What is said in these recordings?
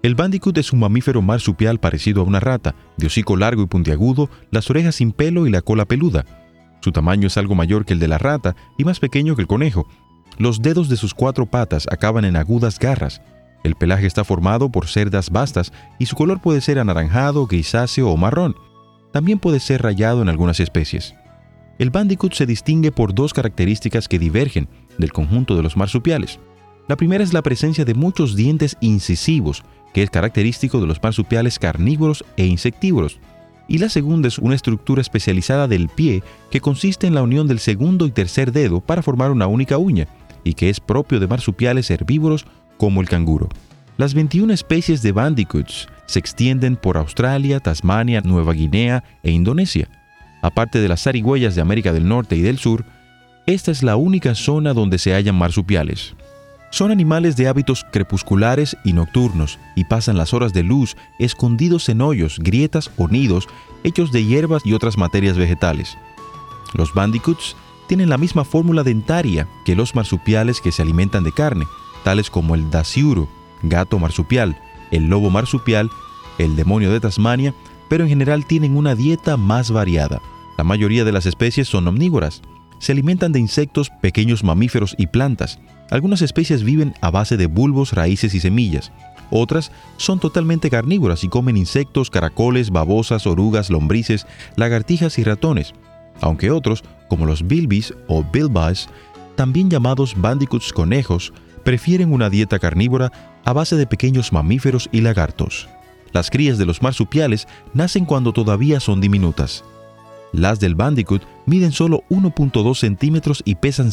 El bandicoot es un mamífero marsupial parecido a una rata, de hocico largo y puntiagudo, las orejas sin pelo y la cola peluda. Su tamaño es algo mayor que el de la rata y más pequeño que el conejo. Los dedos de sus 4 patas acaban en agudas garras. El pelaje está formado por cerdas bastas y su color puede ser anaranjado, grisáceo o marrón. También puede ser rayado en algunas especies. El bandicoot se distingue por 2 características que divergen del conjunto de los marsupiales. La primera es la presencia de muchos dientes incisivos, que es característico de los marsupiales carnívoros e insectívoros. Y la segunda es una estructura especializada del pie que consiste en la unión del segundo y tercer dedo para formar una única uña, y que es propio de marsupiales herbívoros como el canguro. Las 21 especies de bandicoots se extienden por Australia, Tasmania, Nueva Guinea e Indonesia. Aparte de las zarigüeyas de América del Norte y del Sur, esta es la única zona donde se hallan marsupiales. Son animales de hábitos crepusculares y nocturnos y pasan las horas de luz escondidos en hoyos, grietas o nidos hechos de hierbas y otras materias vegetales. Los bandicoots tienen la misma fórmula dentaria que los marsupiales que se alimentan de carne, tales como el dasyuro, gato marsupial, el lobo marsupial, el demonio de Tasmania, pero en general tienen una dieta más variada. La mayoría de las especies son omnívoras. Se alimentan de insectos, pequeños mamíferos y plantas. Algunas especies viven a base de bulbos, raíces y semillas. Otras son totalmente carnívoras y comen insectos, caracoles, babosas, orugas, lombrices, lagartijas y ratones. Aunque otros, como los bilbies o bilbies, también llamados bandicoots conejos, prefieren una dieta carnívora a base de pequeños mamíferos y lagartos. Las crías de los marsupiales nacen cuando todavía son diminutas. Las del bandicoot miden solo 1.2 centímetros y pesan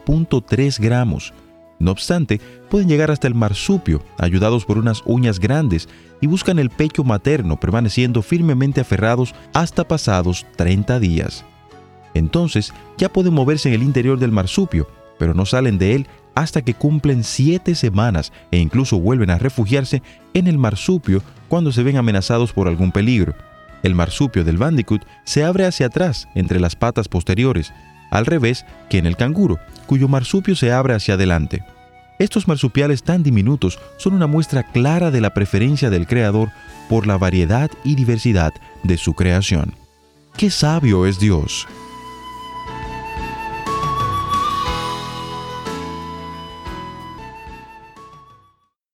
0.3 gramos. No obstante, pueden llegar hasta el marsupio, ayudados por unas uñas grandes, y buscan el pecho materno, permaneciendo firmemente aferrados hasta pasados 30 días. Entonces, ya pueden moverse en el interior del marsupio, pero no salen de él hasta que cumplen 7 semanas e incluso vuelven a refugiarse en el marsupio cuando se ven amenazados por algún peligro. El marsupio del bandicoot se abre hacia atrás, entre las patas posteriores, al revés que en el canguro, cuyo marsupio se abre hacia adelante. Estos marsupiales tan diminutos son una muestra clara de la preferencia del Creador por la variedad y diversidad de su creación. ¡Qué sabio es Dios!